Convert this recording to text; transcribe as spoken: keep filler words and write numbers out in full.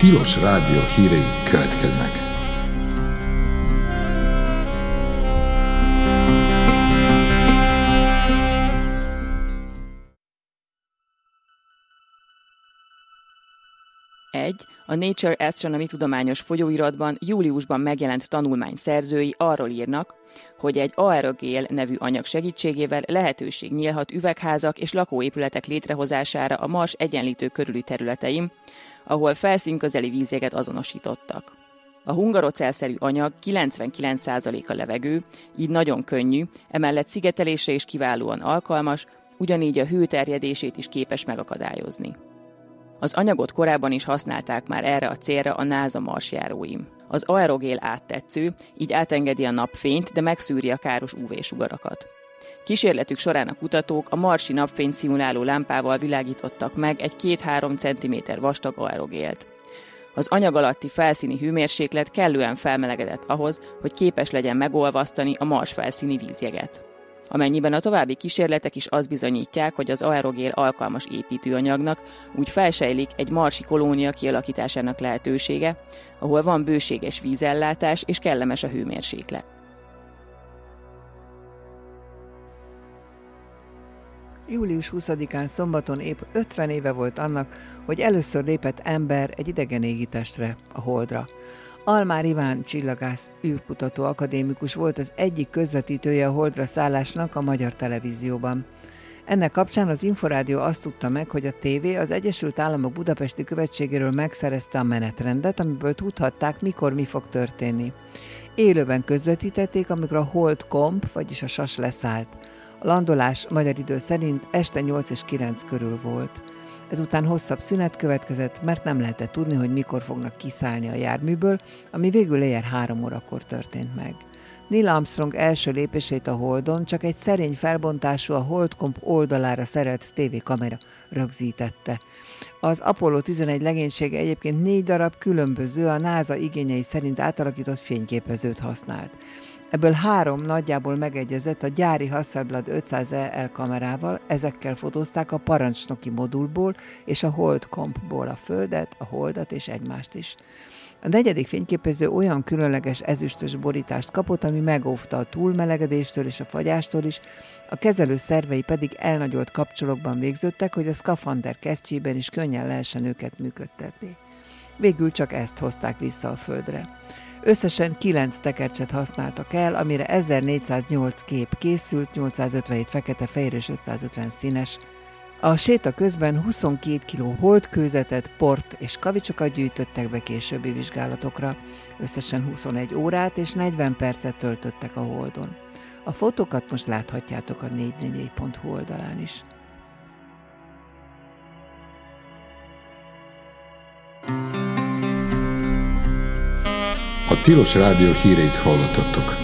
Tilos Rádió hírei következnek. egy. A Nature Astronomy tudományos folyóiratban júliusban megjelent tanulmány szerzői arról írnak, hogy egy aerogél nevű anyag segítségével lehetőség nyílhat üvegházak és lakóépületek létrehozására a Mars egyenlítő körüli területein, ahol felszínközeli vízjeget azonosítottak. A hungarocellszerű anyag kilencvenkilenc százaléka levegő, így nagyon könnyű, emellett szigetelésre is kiválóan alkalmas, ugyanígy a hő terjedését is képes megakadályozni. Az anyagot korábban is használták már erre a célra a NASA marsjáróim. Az aerogél áttetsző, így átengedi a napfényt, de megszűri a káros ú vé-sugarakat. Kísérletük során a kutatók a marsi napfényt szimuláló lámpával világítottak meg egy két-három centiméter vastag aerogélt. Az anyag alatti felszíni hőmérséklet kellően felmelegedett ahhoz, hogy képes legyen megolvasztani a Mars felszíni vízjeget. Amennyiben a további kísérletek is azt bizonyítják, hogy az aerogél alkalmas építőanyagnak, úgy felsejlik egy marsi kolónia kialakításának lehetősége, ahol van bőséges vízellátás és kellemes a hőmérséklet. július huszadikán szombaton épp ötven éve volt annak, hogy először lépett ember egy idegen égitestre, a Holdra. Almár Iván csillagász űrkutató akadémikus volt az egyik közvetítője a Holdra szállásnak a magyar televízióban. Ennek kapcsán az Inforádió azt tudta meg, hogy a tévé az Egyesült Államok budapesti követségéről megszerezte a menetrendet, amiből tudhatták, mikor mi fog történni. Élőben közvetítették, amikor a Hold Comp, vagyis a sas leszállt. A landolás magyar idő szerint este nyolc és kilenc körül volt. Ezután hosszabb szünet következett, mert nem lehetett tudni, hogy mikor fognak kiszállni a járműből, ami végül éjjel három órakor történt meg. Neil Armstrong első lépését a Holdon csak egy szerény felbontású, a Holdcomp oldalára szerelt tévékamera rögzítette. Az Apollo tizenegy legénysége egyébként négy darab különböző, a NASA igényei szerint átalakított fényképezőt használt. Ebből három nagyjából megegyezett a gyári Hasselblad ötszáz E L kamerával, ezekkel fotózták a parancsnoki modulból és a Holdcompból a Földet, a Holdat és egymást is. A negyedik fényképező olyan különleges ezüstös borítást kapott, ami megóvta a túlmelegedéstől és a fagyástól is, a kezelő szervei pedig elnagyolt kapcsolókban végződtek, hogy a szkafander kesztyében is könnyen lehessen őket működtetni. Végül csak ezt hozták vissza a Földre. Összesen kilenc tekercset használtak el, amire ezernégyszáznyolc kép készült, nyolcszázötvenhét fekete-fehér és ötszázötven színes. A séta közben huszonkét kiló holdkőzetet, port és kavicsokat gyűjtöttek be későbbi vizsgálatokra. Összesen huszonegy órát és negyven percet töltöttek a Holdon. A fotókat most láthatjátok a négy négy négy pont hu oldalán is. A Tilos Rádió híreit hallottattok.